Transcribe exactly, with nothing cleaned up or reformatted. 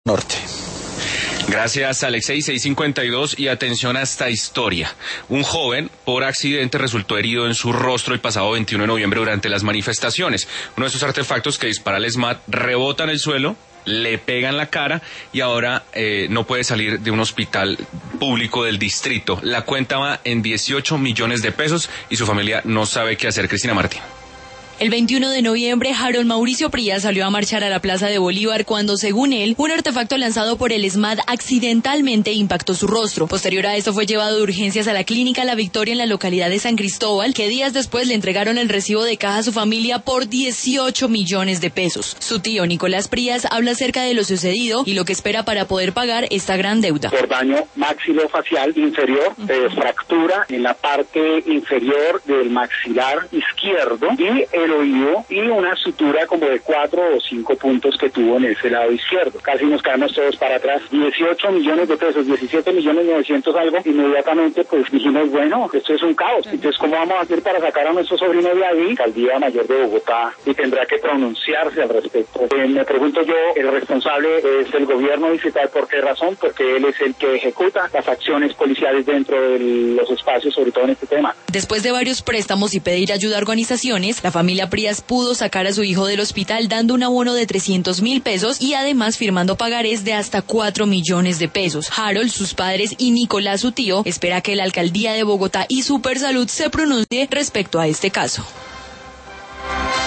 Norte. Gracias, Alexei. seis cincuenta y dos, y atención a esta historia. Un joven, por accidente, resultó herido en su rostro el pasado veintiuno de noviembre durante las manifestaciones. Uno de esos artefactos que dispara el ESMAD rebota en el suelo, le pega en la cara y ahora eh, no puede salir de un hospital público del distrito. La cuenta va en dieciocho millones de pesos y su familia no sabe qué hacer. Cristina Martín. El veintiuno de noviembre, Harold Mauricio Prías salió a marchar a la Plaza de Bolívar cuando, según él, un artefacto lanzado por el ESMAD accidentalmente impactó su rostro. Posterior a esto fue llevado de urgencias a la clínica La Victoria en la localidad de San Cristóbal, que días después le entregaron el recibo de caja a su familia por dieciocho millones de pesos. Su tío, Nicolás Prías, habla acerca de lo sucedido y lo que espera para poder pagar esta gran deuda. Por daño maxilofacial inferior, eh, fractura en la parte inferior del maxilar izquierdo y el oído y una sutura como de cuatro o cinco puntos que tuvo en ese lado izquierdo. Casi nos caemos todos para atrás. dieciocho millones de pesos, diecisiete millones novecientos algo. Inmediatamente pues dijimos, bueno, esto es un caos. Entonces, ¿cómo vamos a hacer para sacar a nuestro sobrino de ahí? Alcaldía Mayor de Bogotá, y tendrá que pronunciarse al respecto. Eh, me pregunto yo, el responsable es el gobierno distrital. ¿Por qué razón? Porque él es el que ejecuta las acciones policiales dentro de los espacios, sobre todo en este tema. Después de varios préstamos y pedir ayuda a organizaciones, la familia Prías pudo sacar a su hijo del hospital dando un abono de trescientos mil pesos y además firmando pagarés de hasta cuatro millones de pesos. Harold, sus padres y Nicolás, su tío, espera que la alcaldía de Bogotá y Supersalud se pronuncie respecto a este caso.